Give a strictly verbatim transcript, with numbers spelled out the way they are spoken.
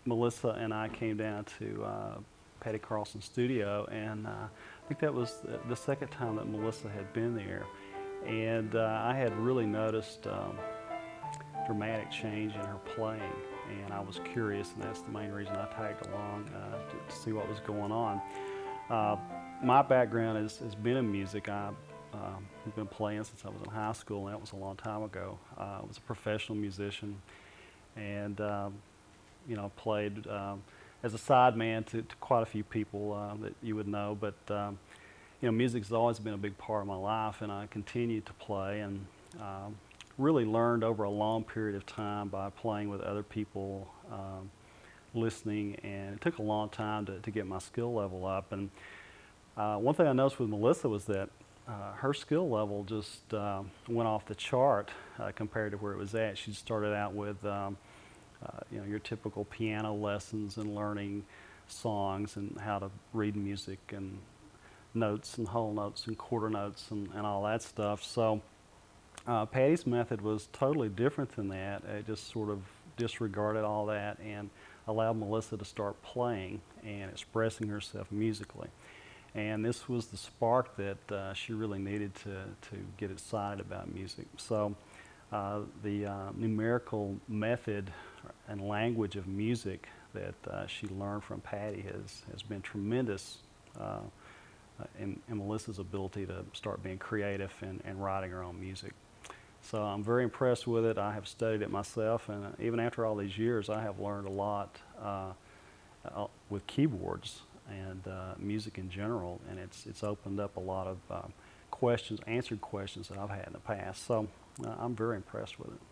Melissa and I came down to uh, Patty Carlson's studio, and uh, I think that was the, the second time that Melissa had been there. And uh, I had really noticed um, dramatic change in her playing, and I was curious, and that's the main reason I tagged along uh, to, to see what was going on. Uh, my background is, has been in music. I, um, I've been playing since I was in high school, and that was a long time ago. Uh, I was a professional musician, and um, you know, played um, as a sideman to, to quite a few people uh, that you would know. But um, you know, music has always been a big part of my life, and I continue to play, and um, really learned over a long period of time by playing with other people, um, listening, and it took a long time to, to get my skill level up. And uh, one thing I noticed with Melissa was that uh, her skill level just uh, went off the chart uh, compared to where it was at. She started out with um, uh, you know, your typical piano lessons and learning songs and how to read music and notes and whole notes and quarter notes and, and all that stuff. So uh, Patty's method was totally different than that. It just sort of disregarded all that and allowed Melissa to start playing and expressing herself musically. And this was the spark that uh, she really needed to, to get excited about music. So uh, the uh, numerical method and language of music that uh, she learned from Patty has, has been tremendous uh, in, in Melissa's ability to start being creative and, and writing her own music. So I'm very impressed with it. I have studied it myself, and uh, even after all these years, I have learned a lot uh, uh, with keyboards and uh, music in general, and it's it's opened up a lot of uh, questions, answered questions that I've had in the past. So uh, I'm very impressed with it.